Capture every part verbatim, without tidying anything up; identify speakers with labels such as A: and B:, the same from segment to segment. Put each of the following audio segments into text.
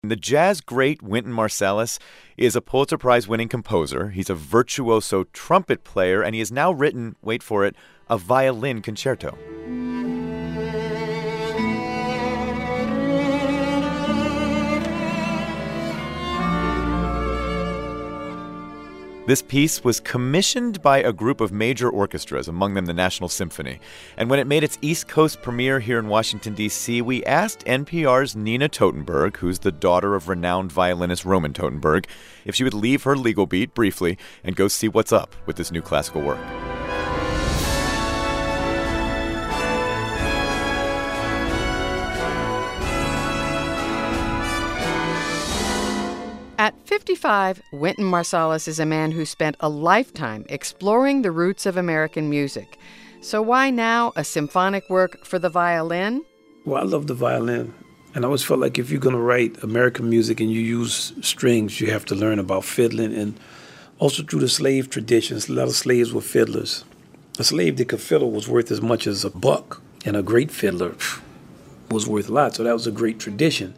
A: The jazz great Wynton Marsalis is a Pulitzer Prize-winning composer. He's a virtuoso trumpet player, and he has now written, wait for it, a violin concerto. This piece was commissioned by a group of major orchestras, among them the National Symphony. And when it made its East Coast premiere here in Washington, D C, we asked N P R's Nina Totenberg, who's the daughter of renowned violinist Roman Totenberg, if she would leave her legal beat briefly and go see what's up with this new classical work.
B: At fifty-five, Wynton Marsalis is a man who spent a lifetime exploring the roots of American music. So why now a symphonic work for the violin?
C: Well, I love the violin. And I always felt like if you're going to write American music and you use strings, you have to learn about fiddling. And also through the slave traditions, a lot of slaves were fiddlers. A slave that could fiddle was worth as much as a buck. And a great fiddler was worth a lot. So that was a great tradition.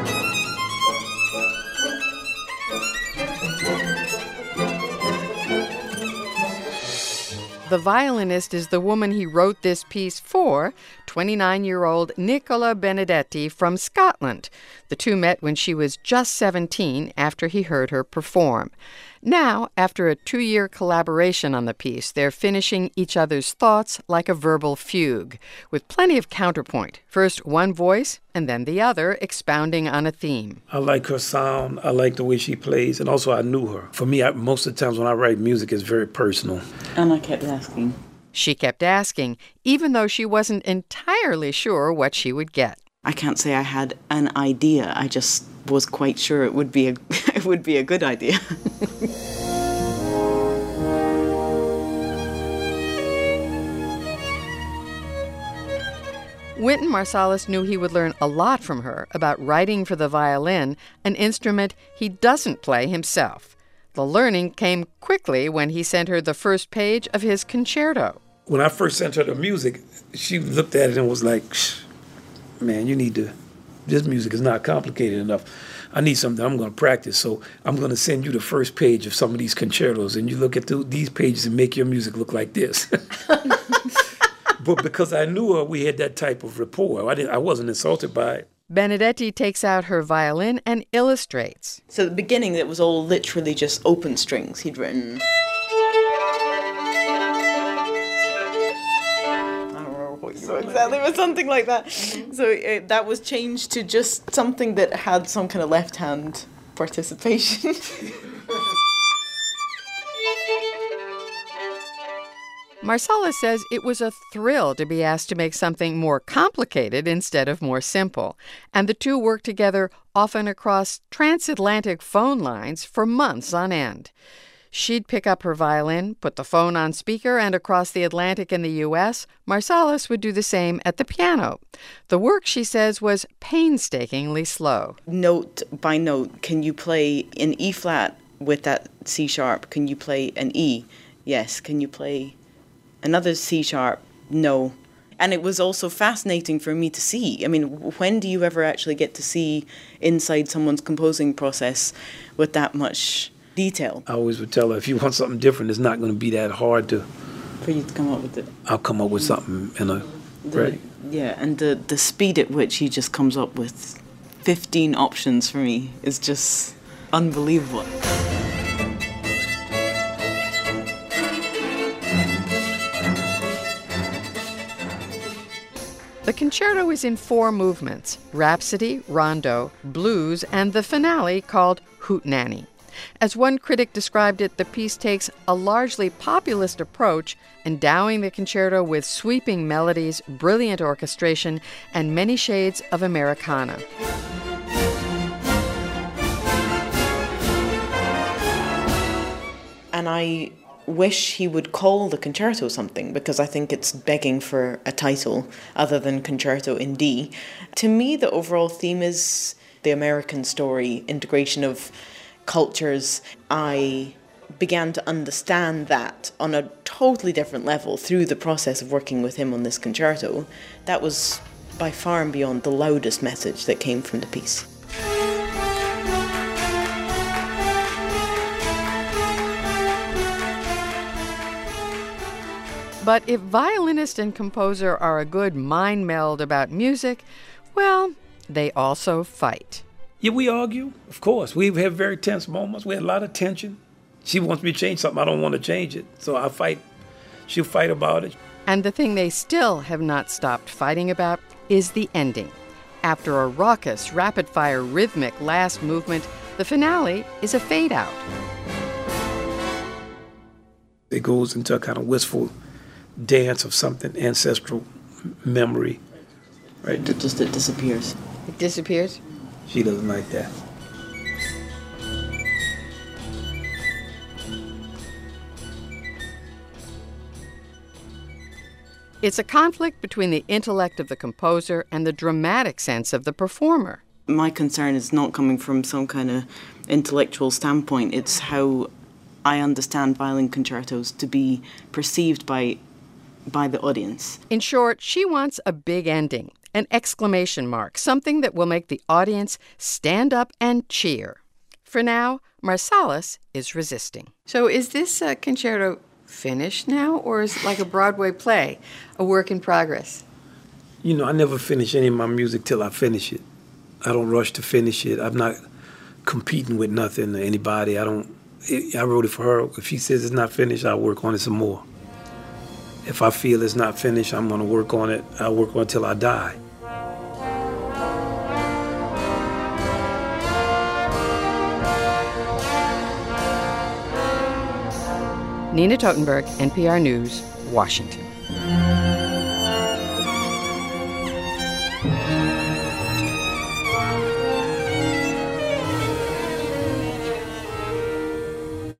B: The violinist is the woman he wrote this piece for, twenty-nine-year-old Nicola Benedetti from Scotland. The two met when she was just seventeen after he heard her perform. Now, after a two-year collaboration on the piece, they're finishing each other's thoughts like a verbal fugue, with plenty of counterpoint. First one voice, and then the other, expounding on a theme.
C: I like her sound. I like the way she plays. And also, I knew her. For me, I, most of the times when I write music, it's very personal.
D: And I kept asking.
B: She kept asking, even though she wasn't entirely sure what she would get.
D: I can't say I had an idea. I just was quite sure it would be a it would be a good idea.
B: Wynton Marsalis knew he would learn a lot from her about writing for the violin, an instrument he doesn't play himself. The learning came quickly when he sent her the first page of his concerto.
C: When I first sent her the music, she looked at it and was like, man, you need to, this music is not complicated enough. I need something I'm going to practice, so I'm going to send you the first page of some of these concertos, and you look at the, these pages and make your music look like this. But because I knew her, we had that type of rapport. I, didn't, I wasn't insulted by it.
B: Benedetti takes out her violin and illustrates.
D: So at the beginning, it was all literally just open strings he'd written. So exactly, it was something like that. Mm-hmm. So it, that was changed to just something that had some kind of left-hand participation.
B: Marsalis says it was a thrill to be asked to make something more complicated instead of more simple. And the two worked together often across transatlantic phone lines for months on end. She'd pick up her violin, put the phone on speaker, and across the Atlantic in the U S, Marsalis would do the same at the piano. The work, she says, was painstakingly slow.
D: Note by note, can you play an E flat with that C sharp? Can you play an E? Yes. Can you play another C sharp? No. And it was also fascinating for me to see. I mean, when do you ever actually get to see inside someone's composing process with that much detail?
C: I always would tell her, if you want something different, it's not going to be that hard to...
D: For you to come up with it.
C: I'll come up with something in a...
D: The,
C: right.
D: Yeah, and the, the speed at which he just comes up with fifteen options for me is just unbelievable.
B: The concerto is in four movements: Rhapsody, Rondo, Blues, and the finale called Hootenanny. As one critic described it, the piece takes a largely populist approach, endowing the concerto with sweeping melodies, brilliant orchestration, and many shades of Americana.
D: And I wish he would call the concerto something, because I think it's begging for a title other than Concerto in D. To me, the overall theme is the American story, integration of cultures. I began to understand that on a totally different level through the process of working with him on this concerto. That was by far and beyond the loudest message that came from the piece.
B: But if violinist and composer are a good mind meld about music, well, they also fight.
C: Yeah, we argue, of course. We've had very tense moments. We had a lot of tension. She wants me to change something. I don't want to change it. So I fight. She'll fight about it.
B: And the thing they still have not stopped fighting about is the ending. After a raucous, rapid-fire, rhythmic last movement, the finale is a fade-out.
C: It goes into a kind of wistful dance of something, ancestral memory. Right?
D: It just it disappears.
B: It disappears?
C: She doesn't like that.
B: It's a conflict between the intellect of the composer and the dramatic sense of the performer.
E: My concern is not coming from some kind of intellectual standpoint. It's how I understand violin concertos to be perceived by by the audience.
B: In short, she wants a big ending, an exclamation mark, something that will make the audience stand up and cheer. For now, Marsalis is resisting. So is this uh, concerto finished now, or is it like a Broadway play, a work in progress?
C: You know, I never finish any of my music till I finish it. I don't rush to finish it. I'm not competing with nothing or anybody. I don't. I wrote it for her. If she says it's not finished, I'll work on it some more. If I feel it's not finished, I'm going to work on it. I'll work on it till I die.
B: Nina Totenberg, N P R News, Washington.